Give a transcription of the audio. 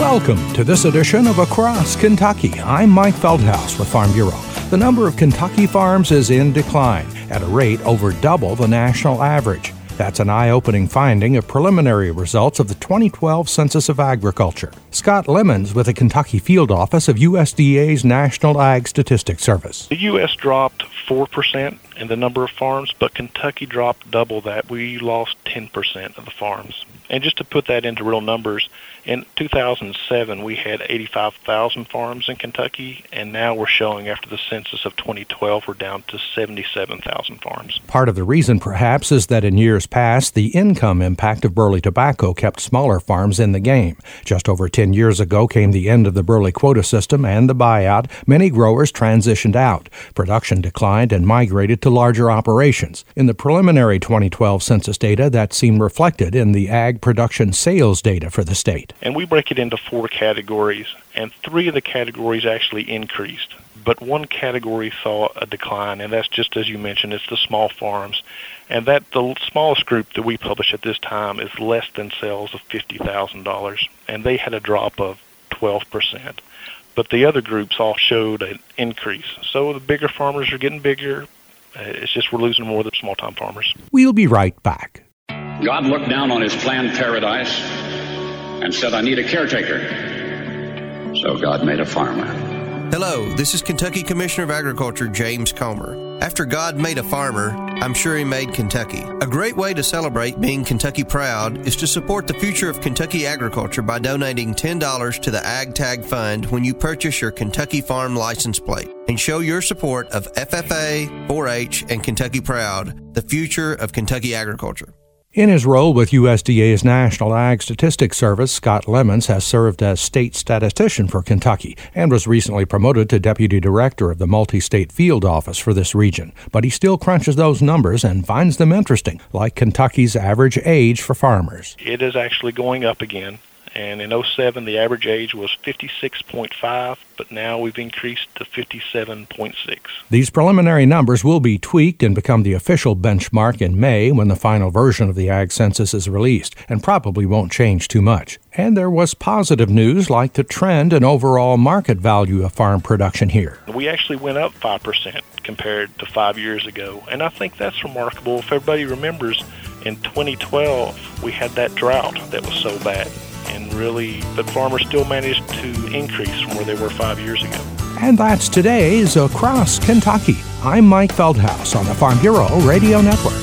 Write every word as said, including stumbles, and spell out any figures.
Welcome to this edition of Across Kentucky. I'm Mike Feldhaus with Farm Bureau. The number of Kentucky farms is in decline at a rate over double the national average. That's an eye-opening finding of preliminary results of the twenty twelve Census of Agriculture. Scott Lemons with the Kentucky Field Office of U S D A's National Ag Statistics Service. The U S dropped four percent in the number of farms, but Kentucky dropped double that. We lost ten percent of the farms. And just to put that into real numbers, in two thousand seven, we had eighty-five thousand farms in Kentucky, and now we're showing after the census of twenty twelve, we're down to seventy-seven thousand farms. Part of the reason, perhaps, is that in years past, the income impact of burley tobacco kept smaller farms in the game. Just over ten years ago came the end of the burley quota system and the buyout. Many growers transitioned out. Production declined and migrated to larger operations. In the preliminary twenty twelve census data, that seemed reflected in the ag production sales data for the state. And we break it into four categories, and three of the categories actually increased. But one category saw a decline, and that's just as you mentioned, it's the small farms. And that the smallest group that we publish at this time is less than sales of fifty thousand dollars, and they had a drop of twelve percent. But the other groups all showed an increase. So the bigger farmers are getting bigger. It's just we're losing more of the small-time farmers. We'll be right back. God looked down on his planned paradise and said, I need a caretaker. So God made a farmer. Hello, this is Kentucky Commissioner of Agriculture, James Comer. After God made a farmer, I'm sure he made Kentucky. A great way to celebrate being Kentucky proud is to support the future of Kentucky agriculture by donating ten dollars to the Ag Tag Fund when you purchase your Kentucky Farm license plate and show your support of F F A, four H, and Kentucky Proud, the future of Kentucky agriculture. In his role with U S D A's National Ag Statistics Service, Scott Lemons has served as state statistician for Kentucky and was recently promoted to deputy director of the multi-state field office for this region. But he still crunches those numbers and finds them interesting, like Kentucky's average age for farmers. It is actually going up again. And in oh seven, the average age was fifty-six point five, but now we've increased to fifty-seven point six. These preliminary numbers will be tweaked and become the official benchmark in May when the final version of the Ag Census is released, and probably won't change too much. And there was positive news like the trend and overall market value of farm production here. We actually went up five percent compared to five years ago, and I think that's remarkable. If everybody remembers, in twenty twelve, we had that drought that was so bad. And really, but farmers still managed to increase from where they were five years ago. And that's today's Across Kentucky. I'm Mike Feldhaus on the Farm Bureau Radio Network.